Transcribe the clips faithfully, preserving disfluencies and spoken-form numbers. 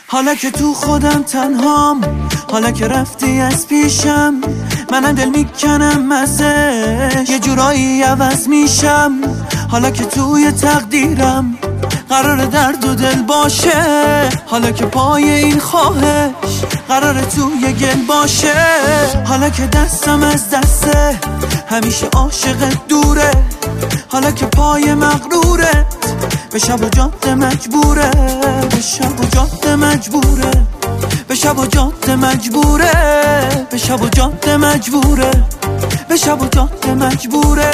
حالا که تو خودم تنهام، حالا که رفتی از پیشم، منم دل میکنم ازش، یه جورایی عوض میشم. حالا که توی تقدیرم قرار درد و دل باشه، حالا که پای این خواهش قرار توی گل باشه. حالا که دستم از دسته همیشه عاشقت دوره، حالا که پای مغرورت به شب و جاده مجبوره، به شب و جاده مجبوره، به شب و جاده مجبوره، به شب و جاده مجبوره، به شب و جاده مجبوره.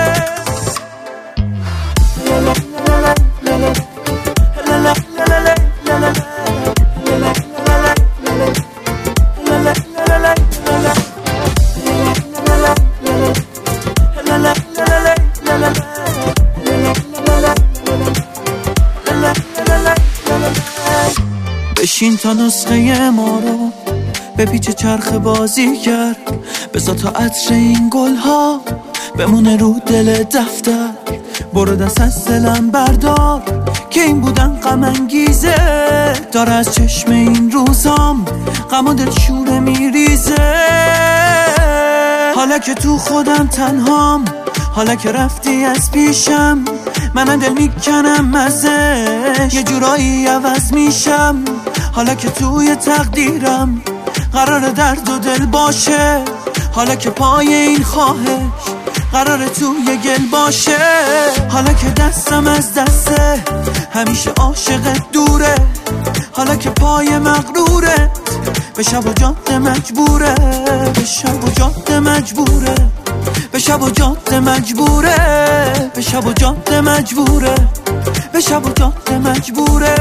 بشین تا نسخه ما رو به پیچ چرخ بازیگر، بذار تا عطر این گل ها بمونه رو دل دفتر. برو دست از دلم بردار که این بودن غم انگیزه، داره از چشم این روزام غم و دل شوره میریزه. حالا که تو خودم تنهام، حالا که رفتی از پیشم، منم دل میکنم ازش، یه جورایی عوض میشم. حالا که توی تقدیرم قرار درد و دل باشه، حالا که پای این خواهش قرار توی گل باشه. حالا که دستم از دسته همیشه عاشقت دوره، حالا که پای مغرورت به شب و جاده مجبوره، به شب و جاده مجبوره، به شب و جاده مجبوره، به شب و جاده مجبوره، به شب و جاده مجبوره.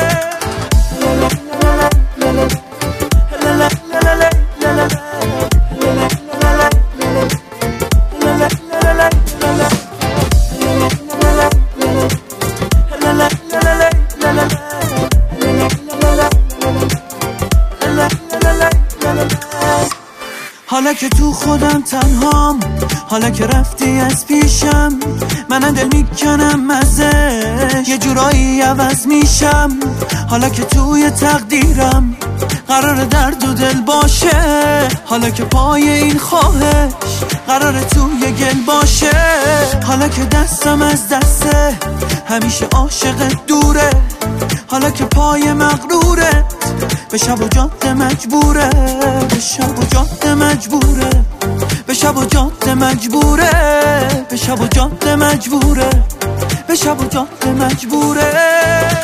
حالا که تو خودم تنهام، حالا که رفتی از پیشم، منم دل میکنم ازش، یه جورایی عوض میشم. حالا که توی تقدیرم قرار درد و دل باشه، حالا که پای این خواهش قرار توی گل باشه. حالا که دستم از دسته همیشه عاشقت دوره، حالا که پای مغرورت به شب و جاده مجبوره، به شب و جاده مجبوره، به شب و جاده مجبوره، به شب و جاده مجبوره، به شب و جاده مجبوره.